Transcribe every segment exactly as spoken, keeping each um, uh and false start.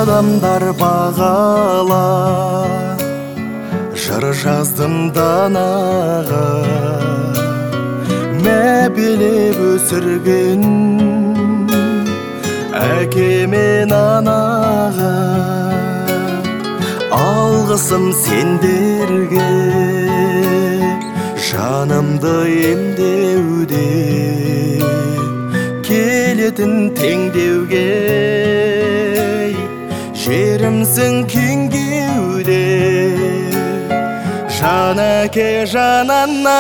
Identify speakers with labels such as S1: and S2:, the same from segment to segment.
S1: адамдар бағала, жыр жаздым данаға, мә билеп өсірген әке мен анаға. Алғысым сендерге, жанымды емдеуде, келетін теңдеуге. Жерімсің кеңгеуде, жан әке жан ана,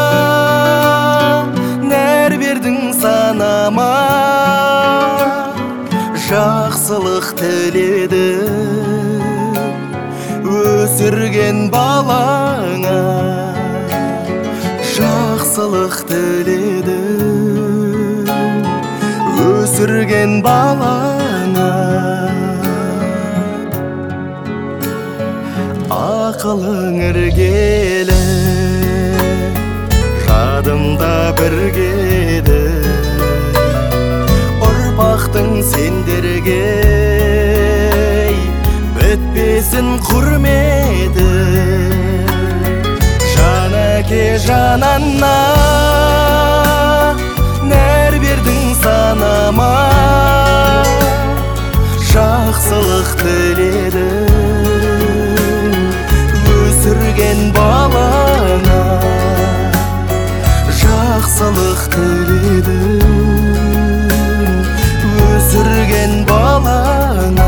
S1: нәр бердің санама. Жақсылық тіледім өсірген балаңа, жақсылық тіледім өсірген балаңа. Ақылың іргелі, жадымда біргеді, ұрпақтың сендерге бітпесін құрметі. Жан әке жан ана, нәр бердің санама. Жақсылық тіледім өсірген балаңа, жақсылық тіледім өсірген балаңа.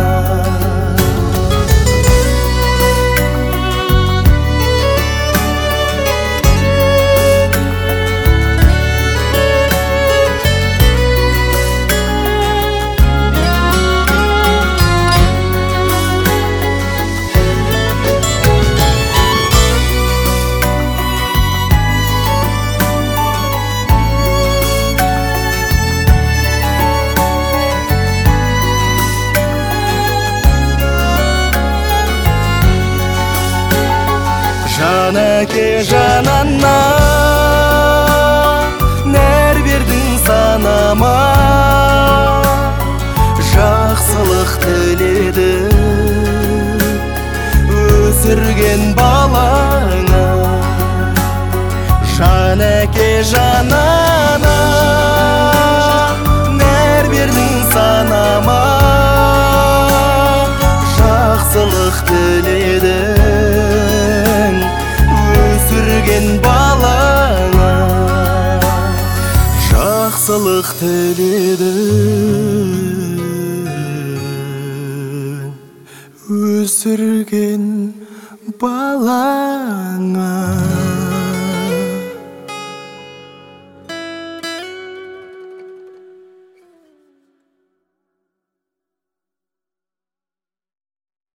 S1: Жан әке жан ана, нәр бердің санама. Жақсылық тіледім өсірген балаңа. Жан әке жан ана, нәр бердің санама. Жақсылық тіледім өсірген балаңа, жақсылық тіледім өсірген балаңа.